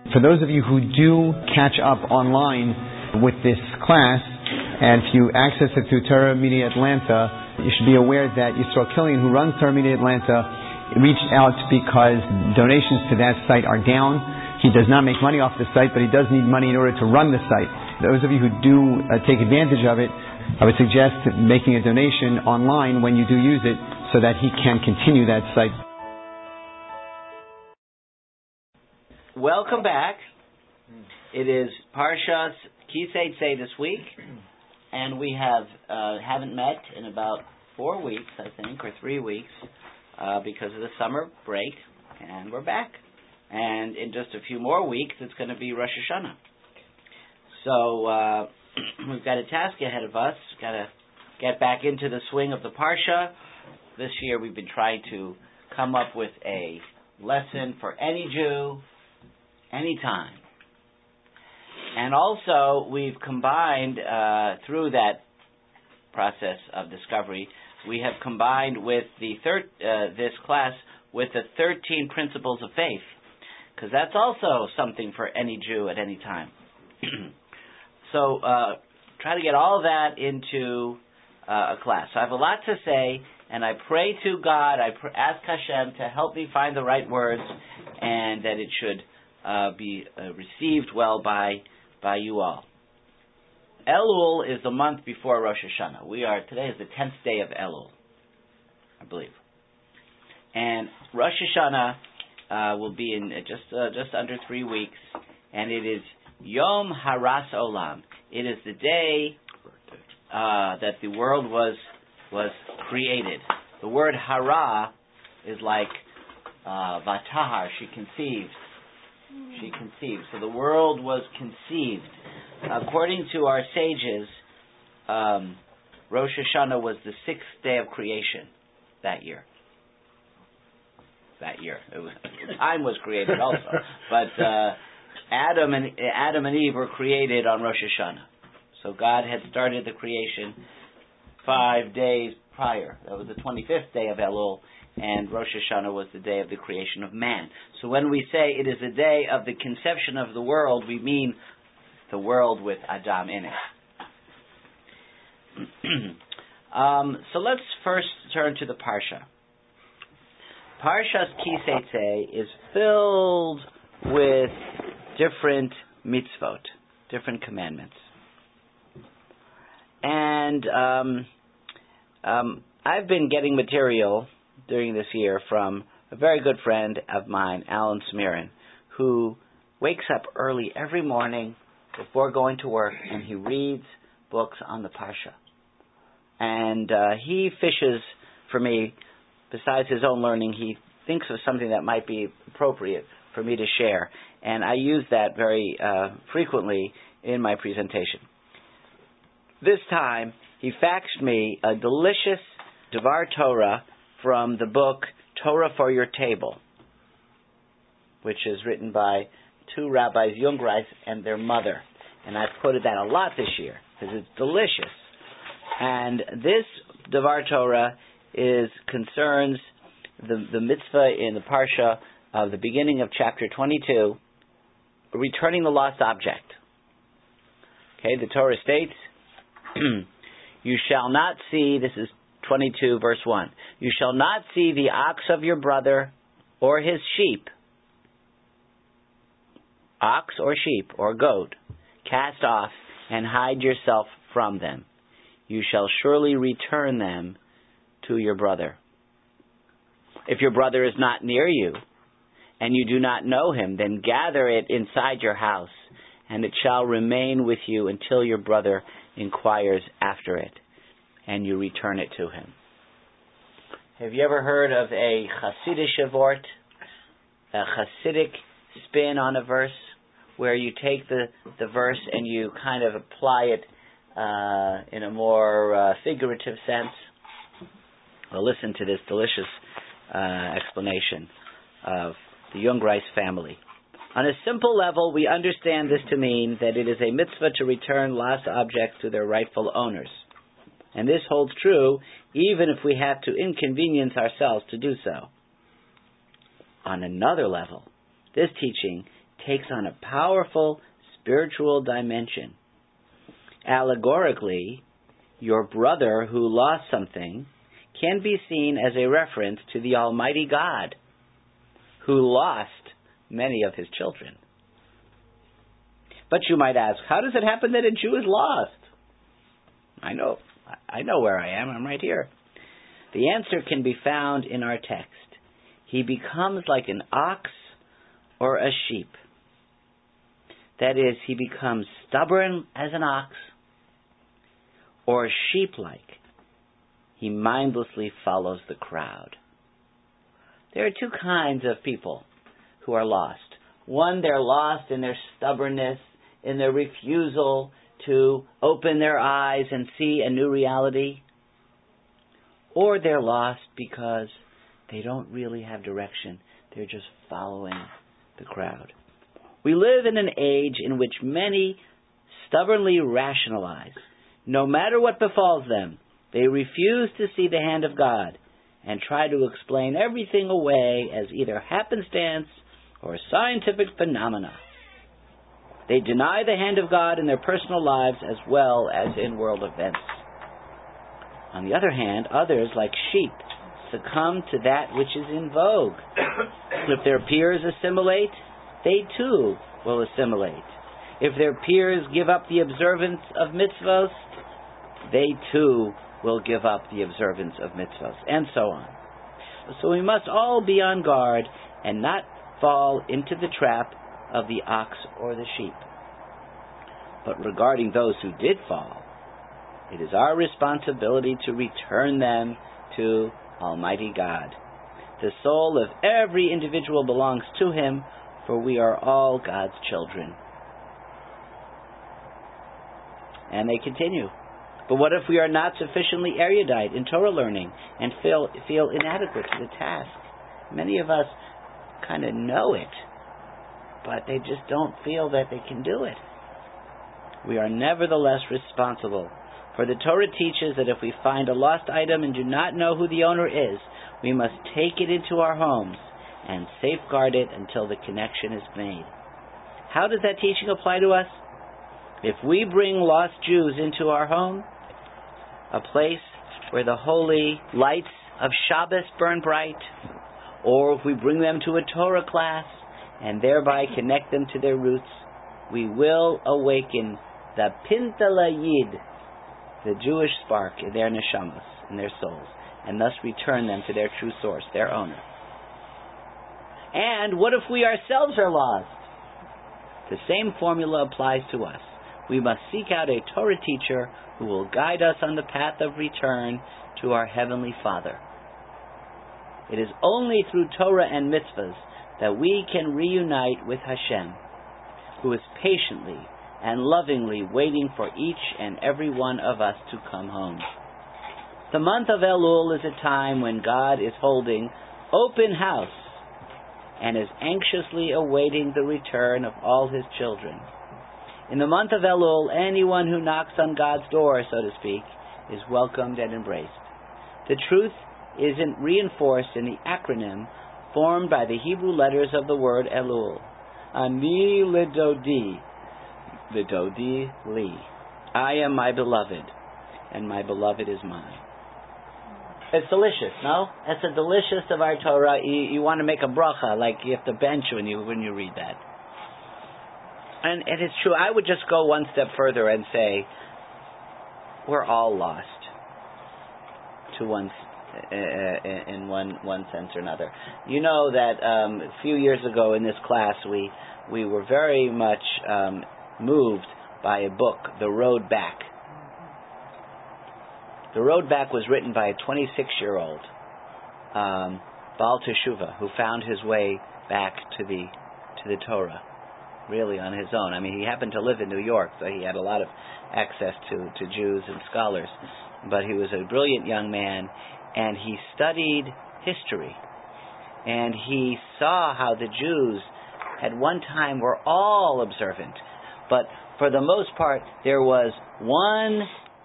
For those of you who do catch up online with this class, and if you access it through Torah Media Atlanta, you should be aware that Yisrael Killian, who runs Torah Media Atlanta, reached out because donations to that site are down. He does not make money off the site, but he does need money in order to run the site. Those of you who do take advantage of it, I would suggest making a donation online when you do use it so that he can continue that site. Welcome back. It is Parshas Kisei this week, and we haven't met in about 4 weeks, I think, or 3 weeks, because of the summer break, and we're back. And in just a few more weeks, it's going to be Rosh Hashanah. So we've got a task ahead of us. We've got to get back into the swing of the Parsha. This year we've been trying to come up with a lesson for any Jew, anytime. And also, we've combined, through that process of discovery, we have combined with this class with the 13 principles of faith, because that's also something for any Jew at any time. So, try to get all of that into a class. So I have a lot to say, and I pray to God, ask Hashem to help me find the right words, and that it should be received well by you all. Elul is the month before Rosh Hashanah. Today is the 10th day of Elul, I believe. And Rosh Hashanah will be in just under 3 weeks, and it is Yom Haras Olam. It is the day that the world was created. The word hara is like vatahar, she conceived. She conceived. So the world was conceived. According to our sages, Rosh Hashanah was the 6th day of creation that year. Time was created also. But Adam and Eve were created on Rosh Hashanah. So God had started the creation 5 days prior. That was the 25th day of Elul. And Rosh Hashanah was the day of the creation of man. So when we say it is the day of the conception of the world, we mean the world with Adam in it. So let's first turn to the Parsha. Parshas Kisei is filled with different mitzvot, different commandments. And I've been getting material during this year from a very good friend of mine, Alan Smirin, who wakes up early every morning before going to work, and he reads books on the Parsha. And he fishes for me. Besides his own learning, he thinks of something that might be appropriate for me to share. And I use that very frequently in my presentation. This time, he faxed me a delicious Devar Torah from the book Torah for Your Table, which is written by 2 rabbis, Jungreis and their mother. And I've quoted that a lot this year because it's delicious. And this Devar Torah concerns the mitzvah in the Parsha of the beginning of chapter 22, returning the lost object. Okay, the Torah states, you shall not see, this is 22 verse 1, you shall not see the ox of your brother or his sheep, ox or sheep or goat, cast off and hide yourself from them. You shall surely return them to your brother. If your brother is not near you, and you do not know him, then gather it inside your house, and it shall remain with you until your brother inquires after it, and you return it to him. Have you ever heard of a Hasidic vort, a Hasidic spin on a verse, where you take the verse and you kind of apply it in a more figurative sense? Well, listen to this delicious explanation of the Jungreis family. On a simple level, we understand this to mean that it is a mitzvah to return lost objects to their rightful owners. And this holds true even if we have to inconvenience ourselves to do so. On another level, this teaching takes on a powerful spiritual dimension. Allegorically, your brother who lost something can be seen as a reference to the Almighty God, who lost many of his children. But you might ask, how does it happen that a Jew is lost? I know where I am. I'm right here. The answer can be found in our text. He becomes like an ox or a sheep. That is, he becomes stubborn as an ox or sheep-like. He mindlessly follows the crowd. There are two kinds of people who are lost. One, they're lost in their stubbornness, in their refusal to open their eyes and see a new reality. Or they're lost because they don't really have direction. They're just following the crowd. We live in an age in which many stubbornly rationalize. No matter what befalls them, they refuse to see the hand of God and try to explain everything away as either happenstance or scientific phenomena. They deny the hand of God in their personal lives as well as in world events. On the other hand, others, like sheep, succumb to that which is in vogue. If their peers assimilate, they too will assimilate. If their peers give up the observance of mitzvos, they too will give up the observance of mitzvos, and so on. So we must all be on guard and not fall into the trap of the ox or the sheep. But regarding those who did fall, it is our responsibility to return them to Almighty God. The soul of every individual belongs to Him, for we are all God's children. And they continue. But what if we are not sufficiently erudite in Torah learning and feel inadequate to the task? Many of us kind of know it, but they just don't feel that they can do it. We are nevertheless responsible. For the Torah teaches that if we find a lost item and do not know who the owner is, we must take it into our homes and safeguard it until the connection is made. How does that teaching apply to us? If we bring lost Jews into our home, a place where the holy lights of Shabbos burn bright, or if we bring them to a Torah class and thereby connect them to their roots, we will awaken the Pintala Yid, the Jewish spark in their neshamas, in their souls, and thus return them to their true source, their owner. And what if we ourselves are lost? The same formula applies to us. We must seek out a Torah teacher who will guide us on the path of return to our Heavenly Father. It is only through Torah and mitzvahs that we can reunite with Hashem, who is patiently and lovingly waiting for each and every one of us to come home. The month of Elul is a time when God is holding open house and is anxiously awaiting the return of all His children. In the month of Elul, anyone who knocks on God's door, so to speak, is welcomed and embraced. The truth is reinforced in the acronym formed by the Hebrew letters of the word Elul. Ani lidodi, lidodi li. I am my beloved, and my beloved is mine. It's delicious, no? It's the delicious of our Torah. You want to make a bracha, like you have to bench when you read that. And it's true. I would just go one step further and say, we're all lost to in one sense or another. You know that a few years ago in this class, we were very much moved by a book, The Road Back. The Road Back was written by a 26-year-old Baal Teshuvah who found his way back to the Torah, really on his own. I mean, he happened to live in New York, so he had a lot of access to Jews and scholars. But he was a brilliant young man, and he studied history. And he saw how the Jews at one time were all observant. But for the most part, there was one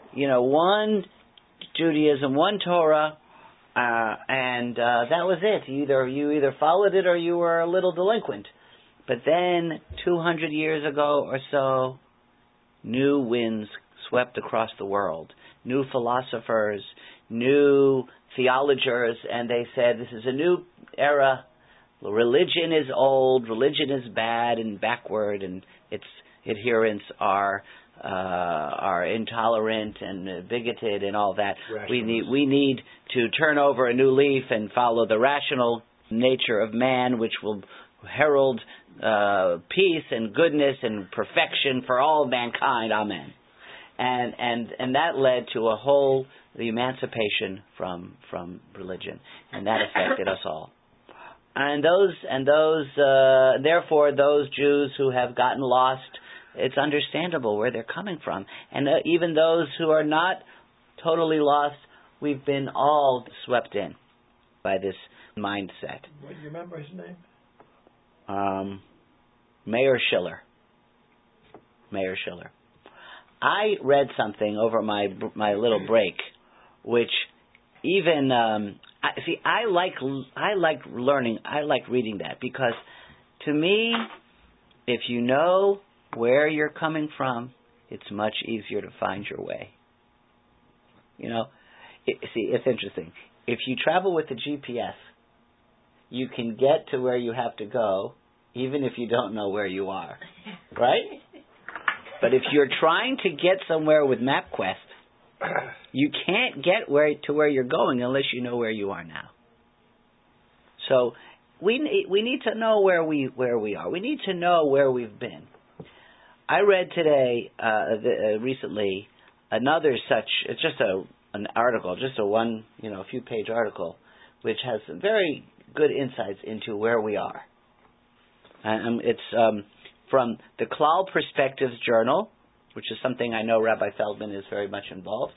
Judaism, one Torah, and that was it. You either followed it or you were a little delinquent. But then, 200 years ago or so, new winds swept across the world. New philosophers, new theologers, and they said, this is a new era. Religion is old, religion is bad and backward, and its adherents are intolerant and bigoted and all that. We need to turn over a new leaf and follow the rational nature of man, which will herald peace and goodness and perfection for all mankind. Amen. And that led to the emancipation from religion, and that affected us all. And therefore, those Jews who have gotten lost, it's understandable where they're coming from. And even those who are not totally lost, we've been all swept in by this mindset. Do you remember his name? Mayer Schiller. Mayer Schiller. I read something over my little break, which even I like learning. I like reading that, because to me, if you know where you're coming from, it's much easier to find your way. It's interesting. If you travel with the GPS, you can get to where you have to go, even if you don't know where you are, right? But if you're trying to get somewhere with MapQuest, you can't get to where you're going unless you know where you are now. So we need to know where we are. We need to know where we've been. I read today, recently, another such. It's just an article, just a few page article, which has some very good insights into where we are. And it's from the Klal Perspectives Journal, which is something I know Rabbi Feldman is very much involved.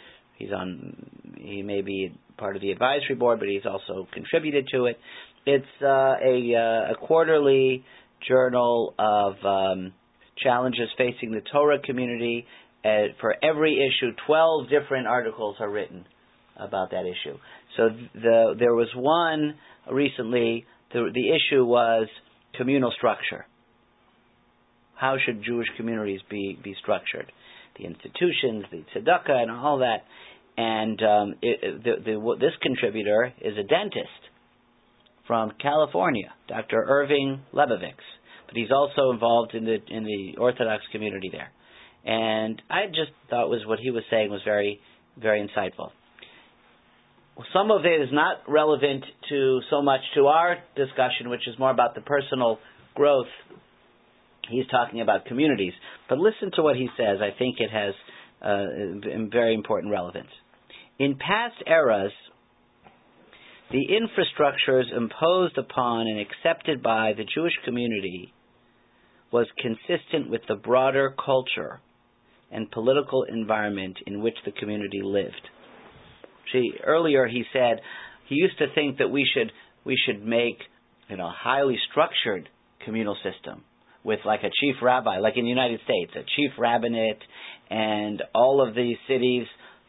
He may be part of the advisory board, but he's also contributed to it. It's a quarterly journal of challenges facing the Torah community. For every issue, 12 different articles are written about that issue. So there was one recently. The issue was communal structure. How should Jewish communities be structured? The institutions, the tzedakah, and all that. And this contributor is a dentist from California, Dr. Irving Lebovitz. But he's also involved in the Orthodox community there. And I just thought what he was saying was very, very insightful. Some of it is not relevant so much to our discussion, which is more about the personal growth. He's talking about communities. But listen to what he says. I think it has very important relevance. In past eras, the infrastructures imposed upon and accepted by the Jewish community was consistent with the broader culture and political environment in which the community lived. See, earlier he said he used to think that we should make highly structured communal system with like a chief rabbi, like in the United States, a chief rabbinate, and all of these cities,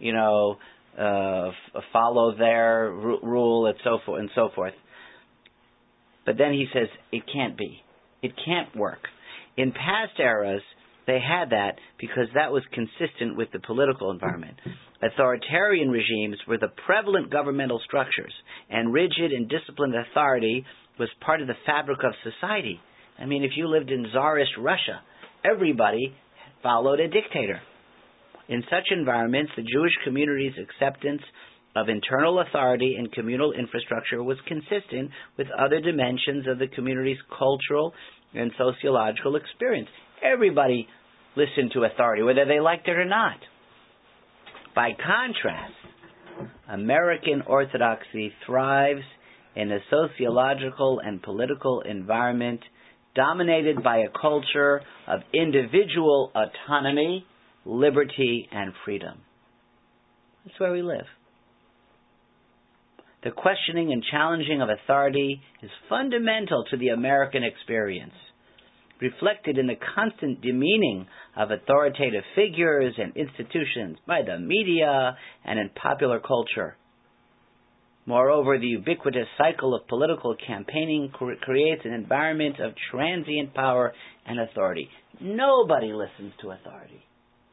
follow their rule, and so forth. But then he says it can't be. It can't work. In past eras, they had that because that was consistent with the political environment. Authoritarian regimes were the prevalent governmental structures, and rigid and disciplined authority was part of the fabric of society. I mean, if you lived in Tsarist Russia, everybody followed a dictator. In such environments, the Jewish community's acceptance of internal authority and communal infrastructure was consistent with other dimensions of the community's cultural and sociological experience. Everybody listened to authority, whether they liked it or not. By contrast, American Orthodoxy thrives in a sociological and political environment dominated by a culture of individual autonomy, liberty, and freedom. That's where we live. The questioning and challenging of authority is fundamental to the American experience, reflected in the constant demeaning of authoritative figures and institutions by the media and in popular culture. Moreover, the ubiquitous cycle of political campaigning creates an environment of transient power and authority. Nobody listens to authority.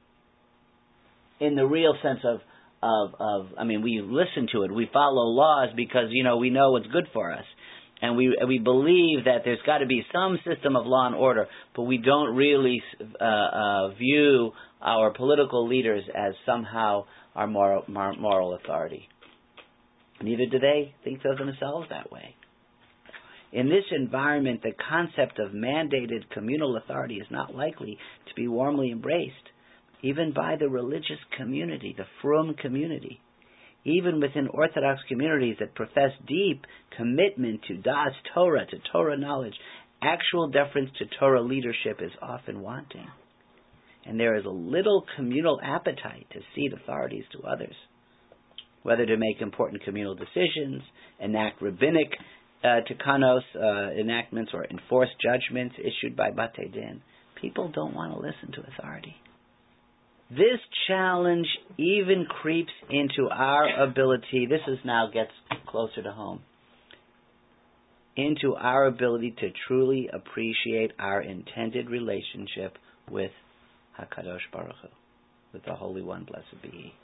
In the real sense we listen to it. We follow laws because, we know what's good for us. And we believe that there's got to be some system of law and order, but we don't really view our political leaders as somehow our moral authority. Neither do they think of themselves that way. In this environment, the concept of mandated communal authority is not likely to be warmly embraced, even by the religious community, the frum community. Even within Orthodox communities that profess deep commitment to Das Torah, to Torah knowledge, actual deference to Torah leadership is often wanting. And there is a little communal appetite to cede authorities to others, whether to make important communal decisions, enact rabbinic tikanos, enactments, or enforce judgments issued by Batei Din. People don't want to listen to authority. This challenge even creeps into our ability, now gets closer to home, into our ability to truly appreciate our intended relationship with HaKadosh Baruch Hu, with the Holy One, blessed be He.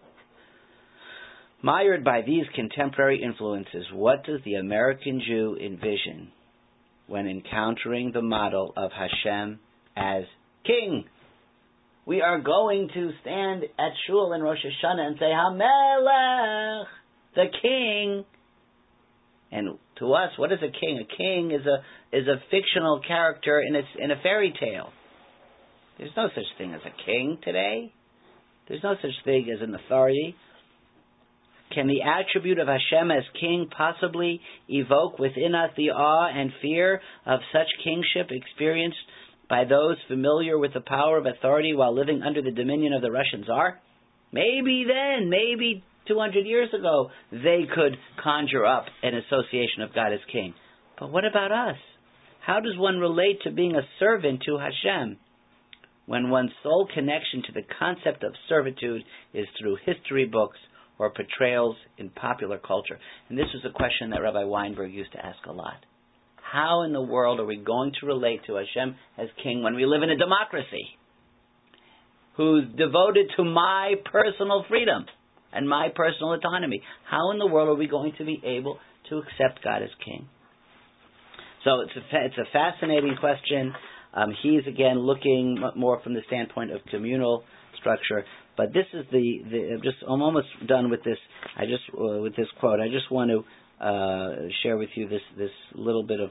Mired by these contemporary influences, what does the American Jew envision when encountering the model of Hashem as King? We are going to stand at Shul in Rosh Hashanah and say, HaMelech, the King. And to us, what is a king? A king is a fictional character in a fairy tale. There's no such thing as a king today. There's no such thing as an authority. Can the attribute of Hashem as king possibly evoke within us the awe and fear of such kingship experienced by those familiar with the power of authority while living under the dominion of the Russian Tsar? Maybe then, maybe 200 years ago, they could conjure up an association of God as king. But what about us? How does one relate to being a servant to Hashem when one's sole connection to the concept of servitude is through history books or portrayals in popular culture? And this was a question that Rabbi Weinberg used to ask a lot. How in the world are we going to relate to Hashem as king when we live in a democracy who's devoted to my personal freedom and my personal autonomy? How in the world are we going to be able to accept God as king? So it's a fascinating question. He's again looking more from the standpoint of communal structure. But this is I'm almost done with this. With this quote, I just want to share with you this little bit of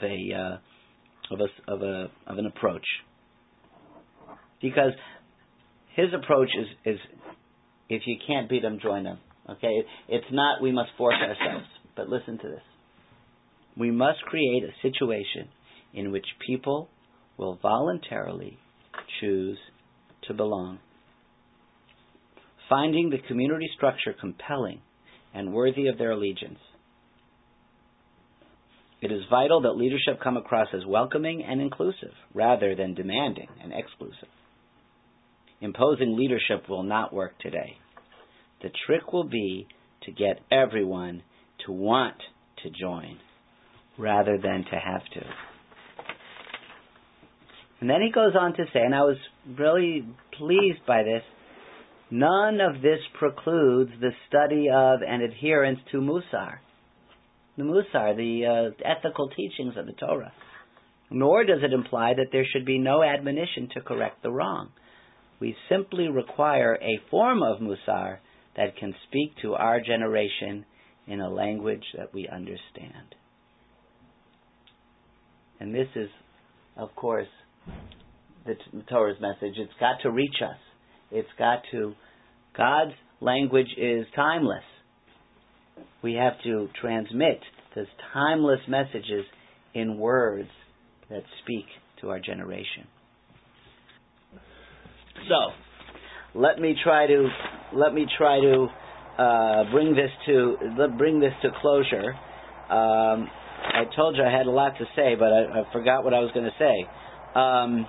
an approach, because his approach is if you can't beat them, join them. Okay, it's not we must force ourselves, but listen to this: we must create a situation in which people will voluntarily choose to belong. Finding the community structure compelling and worthy of their allegiance. It is vital that leadership come across as welcoming and inclusive, rather than demanding and exclusive. Imposing leadership will not work today. The trick will be to get everyone to want to join, rather than to have to. And then he goes on to say, and I was really pleased by this, none of this precludes the study of and adherence to Musar. The Musar, the ethical teachings of the Torah. Nor does it imply that there should be no admonition to correct the wrong. We simply require a form of Musar that can speak to our generation in a language that we understand. And this is, of course, the Torah's message. It's got to reach us. God's language is timeless. We have to transmit those timeless messages in words that speak to our generation. So, let me try to bring this to closure. I told you I had a lot to say, but I forgot what I was going to say.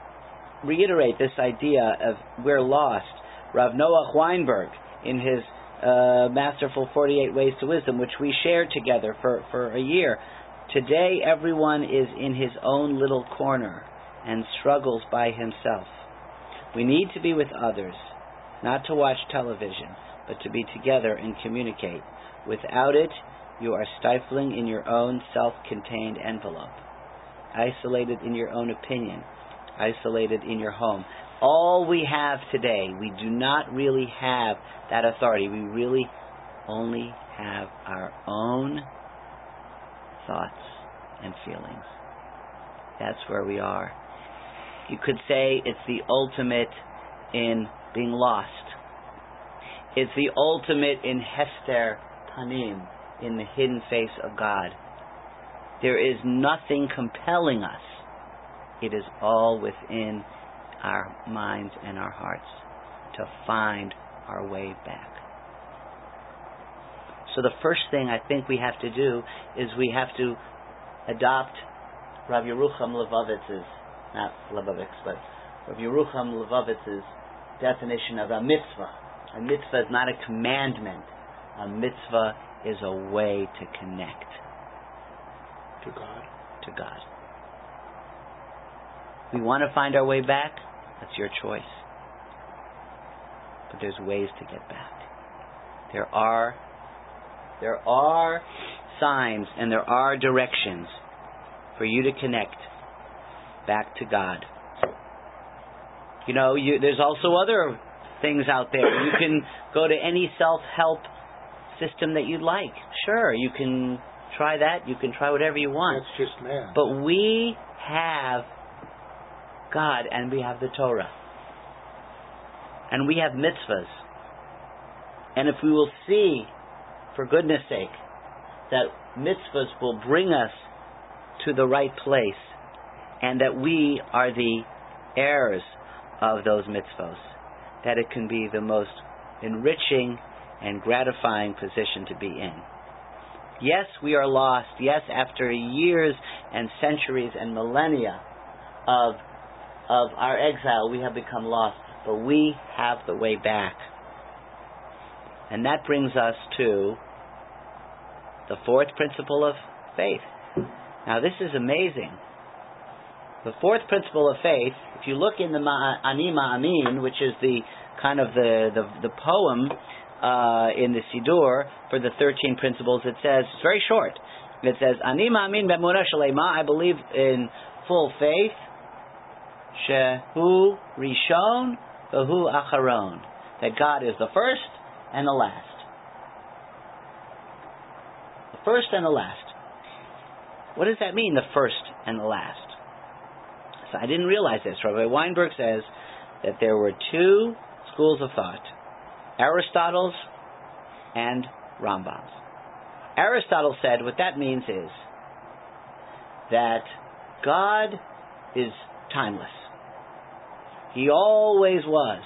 Reiterate this idea of we're lost. Rav Noach Weinberg, in his Masterful 48 Ways to Wisdom, which we shared together for a year. Today, everyone is in his own little corner and struggles by himself. We need to be with others, not to watch television, but to be together and communicate. Without it, you are stifling in your own self-contained envelope, isolated in your own opinion, isolated in your home. All we have today, we do not really have that authority. We really only have our own thoughts and feelings. That's where we are. You could say it's the ultimate in being lost. It's the ultimate in Hester Panim, in the hidden face of God. There is nothing compelling us. It is all within our minds and our hearts to find our way back. So the first thing I think we have to do is we have to adopt Rav Yerucham Levovitz's, not Lebovics, but Rav Yerucham Levovitz's definition of a mitzvah. A mitzvah is not a commandment. A mitzvah is a way to connect to God. To God. We want to find our way back. That's your choice. But there's ways to get back. There are signs and there are directions for you to connect back to God. There's also other things out there. You can go to any self-help system that you'd like. Sure, you can try that. You can try whatever you want. That's just man. But we have God and we have the Torah. And we have mitzvahs. And if we will see, for goodness sake, that mitzvahs will bring us to the right place and that we are the heirs of those mitzvahs, that it can be the most enriching and gratifying position to be in. Yes, we are lost. Yes, after years and centuries and millennia of our exile, we have become lost. But we have the way back. And that brings us to the fourth principle of faith. Now this is amazing. The fourth principle of faith, if you look in the Ani Ma'amin, which is the kind of the poem in the Siddur for the 13 principles, it says, it's very short. It says, Ani Ma'amin be'emunah shalema, I believe in full faith, shehu rishon v'hu acharon, that God is the first and the last. The first and the last. What does that mean, the first and the last? So I didn't realize this. Rabbi Weinberg says that there were two schools of thought, Aristotle's and Rambam's. Aristotle said what that means is that God is timeless. He always was.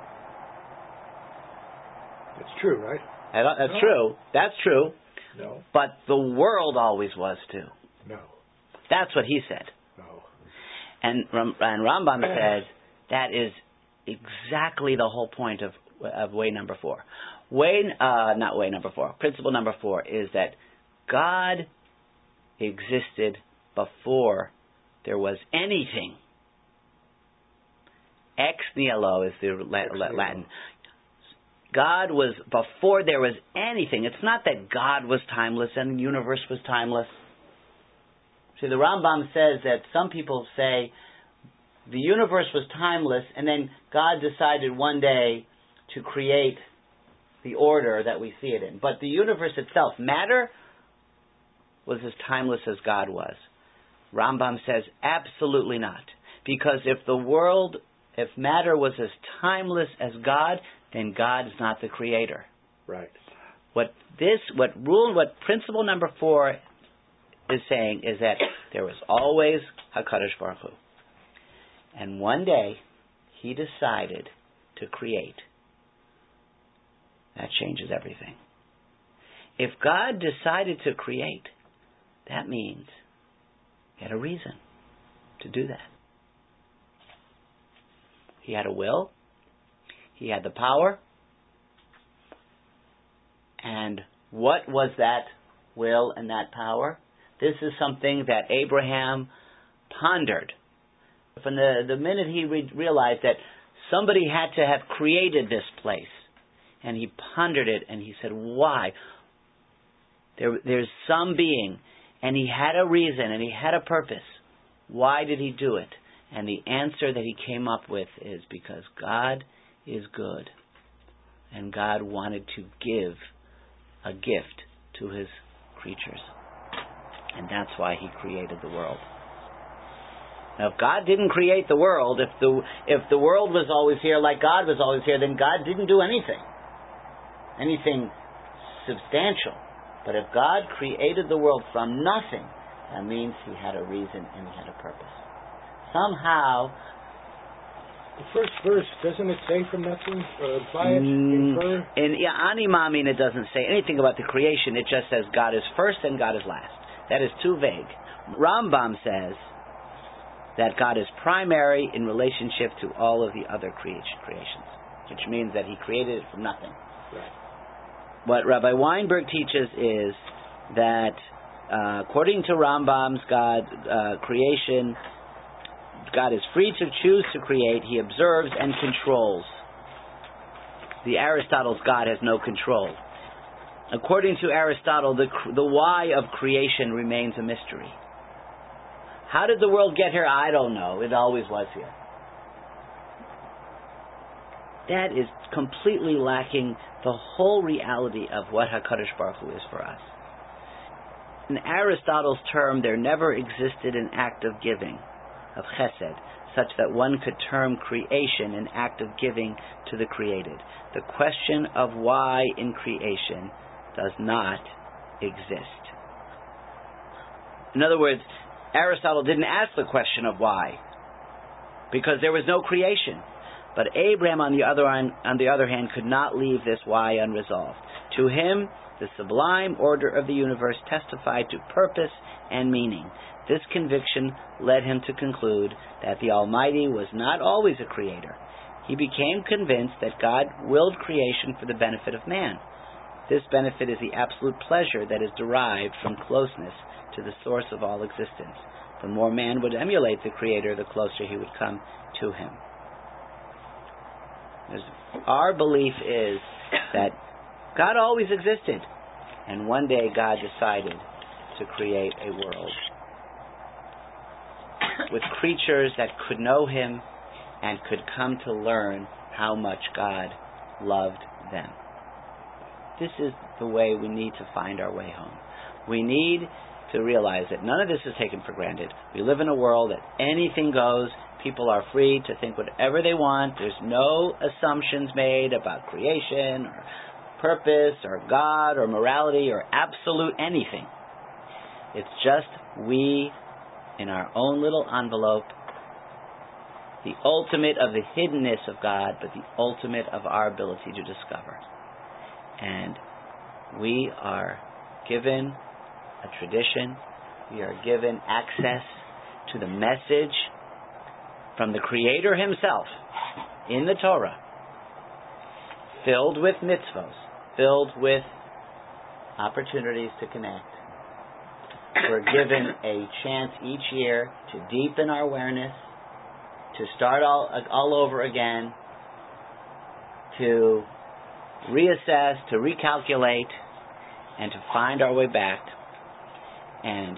It's true, right? That's true. That's true. No. But the world always was too. No. That's what he said. No. And Rambam said that is exactly the whole point of way number 4. Principle number 4 is that God existed before there was anything. Ex nihilo is the Latin. God was before there was anything. It's not that God was timeless and the universe was timeless. See, the Rambam says that some people say the universe was timeless and then God decided one day to create the order that we see it in. But the universe itself, matter, was as timeless as God was. Rambam says absolutely not. Because if matter was as timeless as God, then God is not the creator. Right. What principle number 4 is saying is that there was always HaKadosh Baruch Hu. And one day, He decided to create. That changes everything. If God decided to create, that means He had a reason to do that. He had a will. He had the power. And what was that will and that power? This is something that Abraham pondered. From the minute he realized that somebody had to have created this place, and he pondered it, and he said, why? There's some being, and he had a reason, and he had a purpose. Why did he do it? And the answer that he came up with is because God is good, and God wanted to give a gift to his creatures. And that's why he created the world. Now, if God didn't create the world, if the world was always here like God was always here, then God didn't do anything substantial. But if God created the world from nothing, that means he had a reason and he had a purpose. Somehow, the first verse, doesn't it say from nothing? Imply it? Infer? In Ani Maamin, it doesn't say anything about the creation. It just says God is first and God is last. That is too vague. Rambam says that God is primary in relationship to all of the other creations, which means that he created it from nothing. Right. What Rabbi Weinberg teaches is that according to Rambam's creation, God is free to choose to create. He observes and controls. The Aristotle's God has no control. According to Aristotle, the why of creation remains a mystery. How did the world get here? I don't know. It always was here. That is completely lacking the whole reality of what HaKadosh Baruch Hu is for us. In Aristotle's term, there never existed an act of giving, of chesed, such that one could term creation an act of giving to the created. The question of why in creation does not exist. In other words, Aristotle didn't ask the question of why, because there was no creation. But Abraham, on the other hand, could not leave this why unresolved. To him, the sublime order of the universe testified to purpose and meaning. This conviction led him to conclude that the Almighty was not always a creator. He became convinced that God willed creation for the benefit of man. This benefit is the absolute pleasure that is derived from closeness to the source of all existence. The more man would emulate the Creator, the closer he would come to him. Our belief is that God always existed, and one day God decided to create a world with creatures that could know him and could come to learn how much God loved them. This is the way we need to find our way home. We need to realize that none of this is taken for granted. We live in a world that anything goes. People are free to think whatever they want. There's no assumptions made about creation or purpose or God or morality or absolute anything. It's just we, in our own little envelope, the ultimate of the hiddenness of God, but the ultimate of our ability to discover. And we are given a tradition. We are given access to the message from the Creator himself in the Torah, filled with mitzvos, filled with opportunities to connect. We're given a chance each year to deepen our awareness, to start all over again, to reassess, to recalculate, and to find our way back. And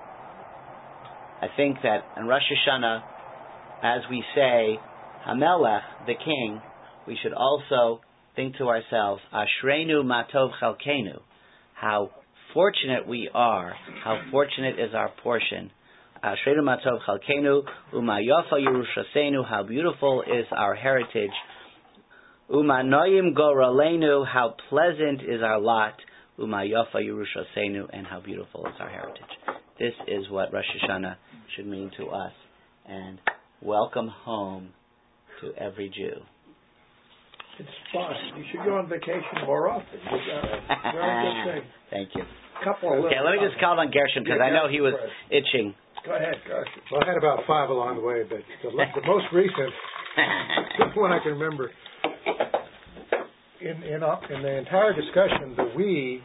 I think that in Rosh Hashanah, as we say, Hamelech, the king, we should also think to ourselves, Ashreinu matov chalkenu, how fortunate we are, how fortunate is our portion. Ashreinu matov chalkenu, umayofa Yerushaseinu, how beautiful is our heritage. Umanoyim goralenu, how pleasant is our lot. Umayofa Yerushaseinu, and how beautiful is our heritage. This is what Rosh Hashanah should mean to us. And welcome home to every Jew. It's fun. You should go on vacation more often. Very good thing. Thank you. Okay, let me just call on Gershon, because I know he was itching. Go ahead, Gershon. Well, I had about 5 along the way, but the most recent, the one I can remember. in the entire discussion, the we,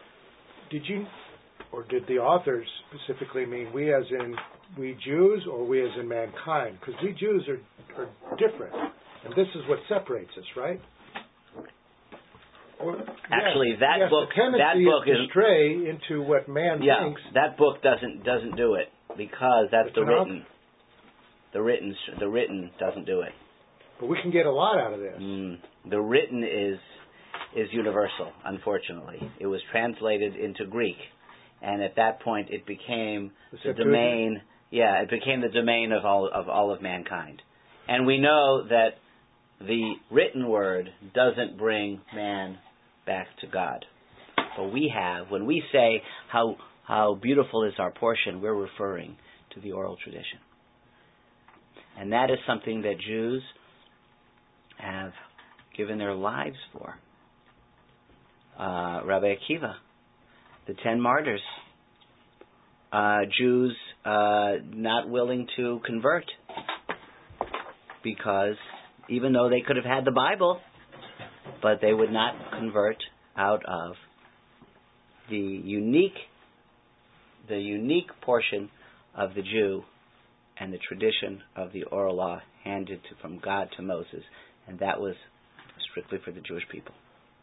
did the authors specifically mean we as in we Jews or we as in mankind? Because we Jews are different, and this is what separates us, right? Actually, that book is to stray into what man thinks. That book doesn't do it, because that's the written. The written doesn't do it. But we can get a lot out of this. The written is universal. Unfortunately, it was translated into Greek, and at that point, it became the domain. Yeah, it became the domain of all of mankind, and we know that the written word doesn't bring man back to God. But when we say how beautiful is our portion, we're referring to the oral tradition. And that is something that Jews have given their lives for. Rabbi Akiva, the 10 martyrs, Jews not willing to convert, because even though they could have had the Bible, but they would not convert out of the unique portion of the Jew and the tradition of the oral law handed from God to Moses, and that was strictly for the Jewish people.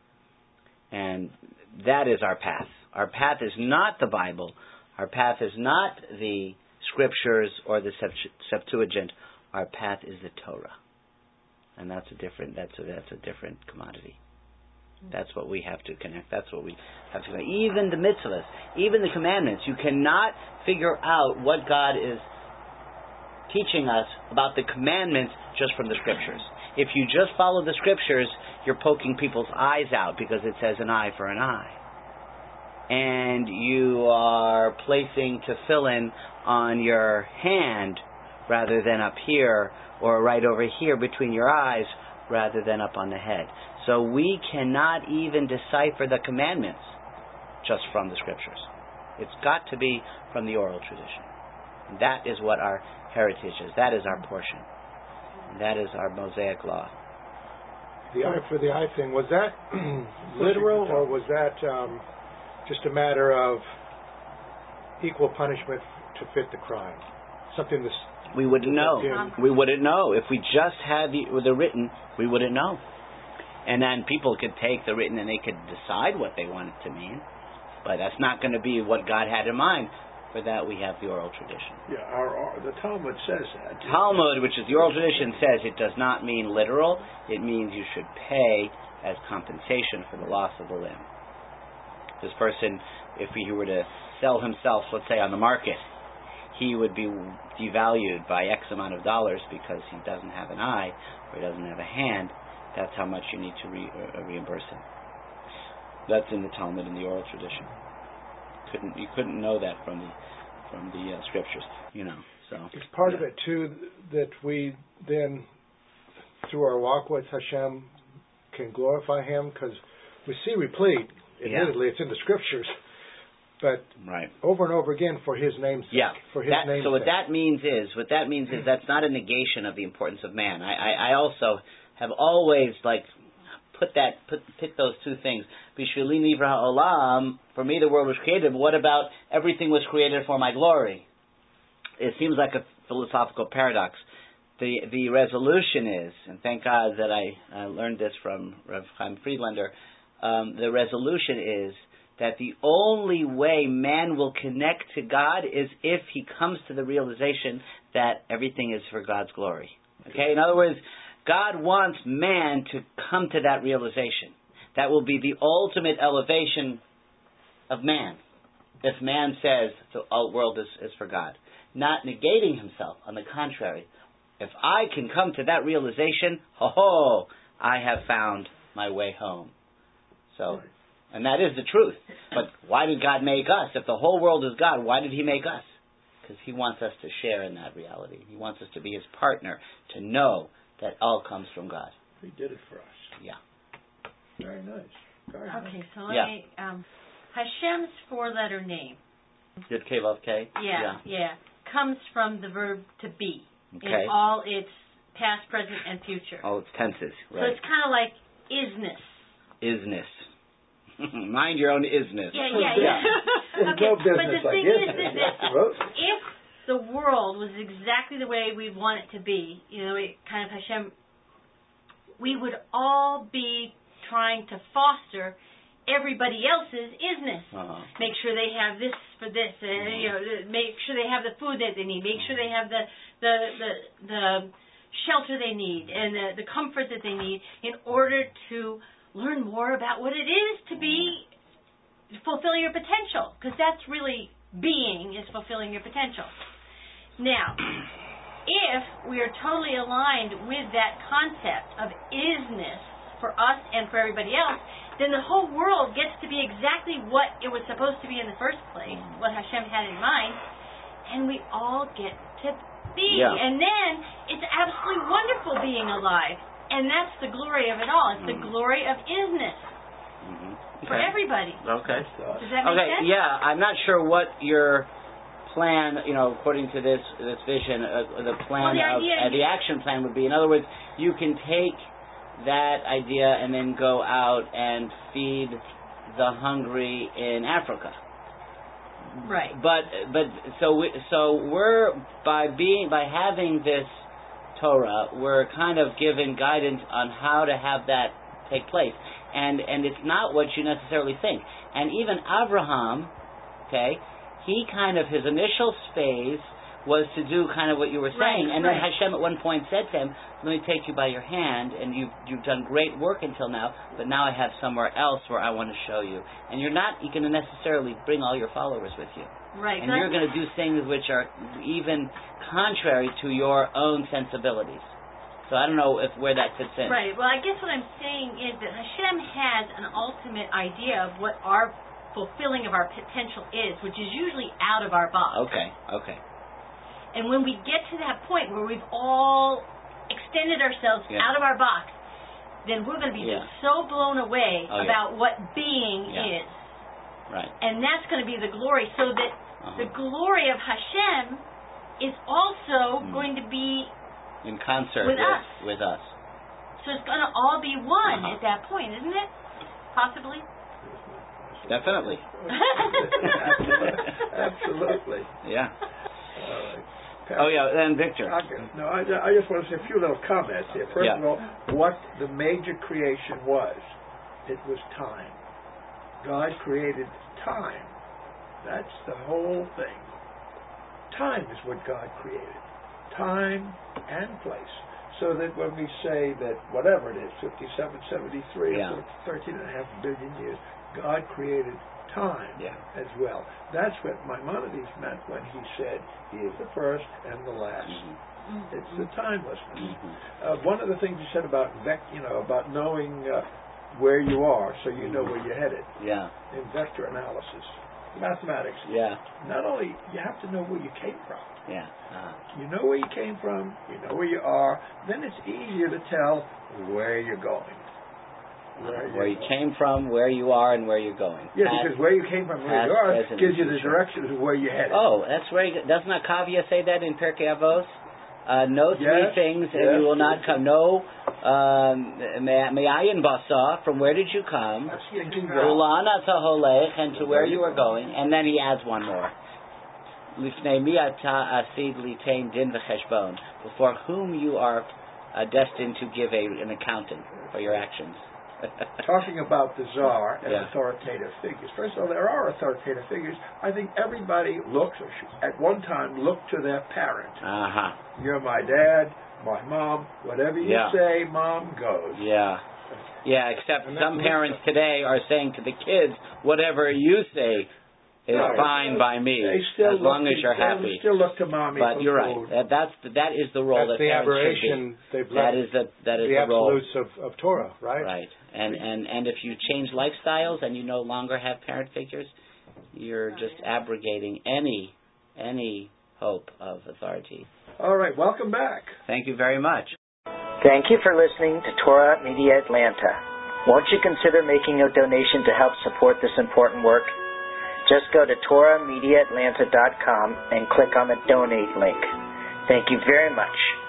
And that is our path. Our path is not the Bible. Our path is not the Scriptures or the Septuagint. Our path is the Torah. And that's a different commodity. That's what we have to connect. That's what we have to connect. Even the mitzvahs, even the commandments, you cannot figure out what God is teaching us about the commandments just from the Scriptures. If you just follow the Scriptures, you're poking people's eyes out, because it says an eye for an eye. And you are placing tefillin on your hand rather than up here, or right over here between your eyes, rather than up on the head. So we cannot even decipher the commandments just from the Scriptures. It's got to be from the oral tradition. And that is what our heritage is. That is our portion. And that is our Mosaic law. The eye for the eye thing, was that literal, or was that just a matter of equal punishment to fit the crime? Something that's... We wouldn't know. We wouldn't know. If we just had the written, we wouldn't know. And then people could take the written and they could decide what they want it to mean. But that's not going to be what God had in mind. For that, we have the oral tradition. Yeah, the Talmud says that. Talmud, which is the oral tradition, says it does not mean literal. It means you should pay as compensation for the loss of the limb. This person, if he were to sell himself, let's say, on the market, he would be devalued by X amount of dollars because he doesn't have an eye or he doesn't have a hand. That's how much you need to reimburse him. That's in the Talmud, in the oral tradition. You couldn't know that from the Scriptures, So it's part of it too that we then, through our walk with Hashem, can glorify Him, because we see replete. Admittedly, it's in the Scriptures, but over and over again for His name's sake. For His name's sake. What that means is that's not a negation of the importance of man. I also have always pick those two things. Bishvili nivra olam, for me the world was created, but what about everything was created for my glory? It seems like a philosophical paradox. The resolution is, and thank God that I learned this from Rav Chaim Friedlander, the resolution is that the only way man will connect to God is if he comes to the realization that everything is for God's glory. Okay? In other words, God wants man to come to that realization. That will be the ultimate elevation of man. If man says the world is for God. Not negating himself. On the contrary. If I can come to that realization, I have found my way home. So, and that is the truth. But why did God make us? If the whole world is God, why did He make us? Because He wants us to share in that reality. He wants us to be His partner, to know that all comes from God. He did it for us. Yeah. Very nice. Okay, so let me... Hashem's four-letter name. Yud Kei Vav Kei? Yeah. Comes from the verb to be. Okay. In all its past, present, and future. All its tenses, right. So it's kind of like isness. isness. Mind your own isness. Yeah. There's Okay, no but business the like thing this. is that if the world was exactly the way we want it to be, kind of Hashem, we would all be trying to foster everybody else's isness. Make sure they have this for this, make sure they have the food that they need, make sure they have the shelter they need and the comfort that they need in order to learn more about what it is to be fulfilling your potential, because that's really being, is fulfilling your potential. Now, if we are totally aligned with that concept of isness for us and for everybody else, then the whole world gets to be exactly what it was supposed to be in the first place, what Hashem had in mind, and we all get to be. Yeah. And then it's absolutely wonderful being alive. And that's the glory of it all. It's the glory of isness for everybody. Okay. Does that make sense? Yeah, I'm not sure what your plan, according to this vision, the plan the action plan would be. In other words, you can take that idea and then go out and feed the hungry in Africa. Right. But we're by having this Torah, we're kind of given guidance on how to have that take place, and it's not what you necessarily think. And even Abraham, he kind of, his initial phase was to do kind of what you were saying, and then Hashem at one point said to him, "Let me take you by your hand, and you've done great work until now, but now I have somewhere else where I want to show you." And you're not going to necessarily bring all your followers with you. Right. And you're going to do things which are even contrary to your own sensibilities. So I don't know where that fits in. Right. Well, I guess what I'm saying is that Hashem has an ultimate idea of what our fulfilling of our potential is, which is usually out of our box. Okay. And when we get to that point where we've all extended ourselves out of our box, then we're going to be so blown away about what being is. Right. And that's going to be the glory, so that the glory of Hashem is also going to be in concert with us. So it's going to all be one at that point, isn't it? Possibly? Definitely. Absolutely. Yeah. All right. And Victor. No, I just want to say a few little comments here. First of all, what the major creation was, it was time. God created time. That's the whole thing. Time is what God created. Time and place. So that when we say that whatever it is, 5773, 13.5 billion years, God created time as well. That's what Maimonides meant when he said he is the first and the last. It's the timelessness. One of the things you said about about knowing where you are, so you know where you're headed. In vector analysis, mathematics. Not only you have to know where you came from. You know where you came from. You know where you are. Then it's easier to tell where you're going. Where you came from, where you are, and where you're going. Yeah, because where you came from, where you are, gives you the direction of where you're headed. Oh, that's very good. Doesn't Akavia say that in Pirkei Avos? Know three things, and you will not come. Know me'ayin basa, from where did you come? Ulan ata holech, and to where you are going. And then he adds one more. Lifnei mi ata asid litain din v'cheshbon, before whom you are destined to give an accounting for your actions. Talking about the Zohar and authoritative figures. First of all, there are authoritative figures. I think everybody at one time looked to their parent. You're my dad, my mom, whatever you say, mom goes. Except some parents today are saying to the kids, whatever you say is fine by me, as long as you're happy. They still look to mommy. But you're right. That is the role that parents should be. That is the role. Absolutes of Torah, right? Right. And if you change lifestyles and you no longer have parent figures, you're just abrogating any hope of authority. All right. Welcome back. Thank you very much. Thank you for listening to Torah Media Atlanta. Won't you consider making a donation to help support this important work? Just go to TorahMediaAtlanta.com and click on the donate link. Thank you very much.